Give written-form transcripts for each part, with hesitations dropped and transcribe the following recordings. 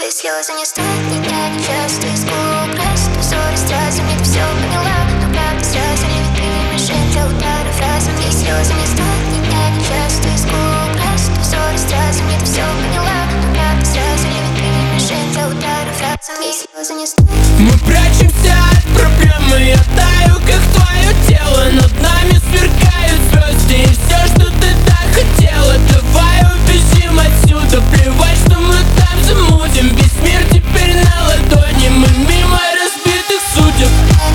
Твои слезы не стоят меня нечасто. Из губ красит твой ссоры с разами. Ты все поняла, но правда сразу не ведь ты не мишень для удара фразами. Твои слезы не стоят меня нечасто. Из губ красит твой ссоры с разами. Ты все поняла, но правда сразу не ведь ты не мишень для удара фразами. Твои слезы не стоят. Мы прячемся от проблемы, я таю, как твое тело. Над нами сверкают звезды, и все, что ты так хотела. Давай убежим отсюда, плевать, что мы там замутим. Весь мир теперь на ладони, мы мимо разбитых судеб.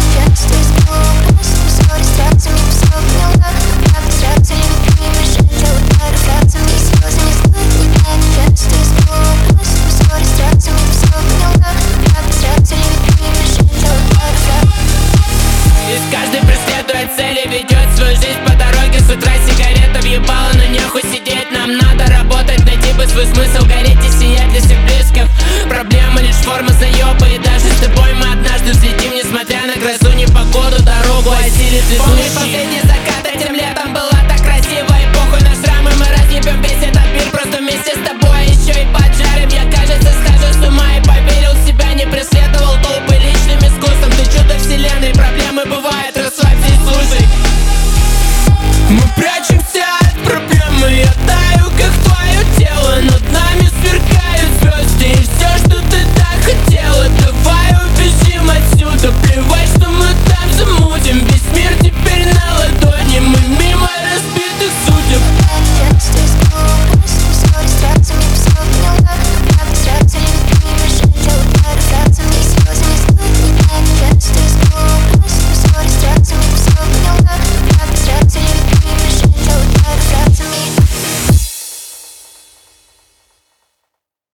Каждый преследует цели, ведет свою жизнь по дороге. С утра сигарета въебала, но нехуй сидеть. Нам надо работать, найти бы свой смысл, гореть и сиять для всех близких. Проблема лишь форма заявки.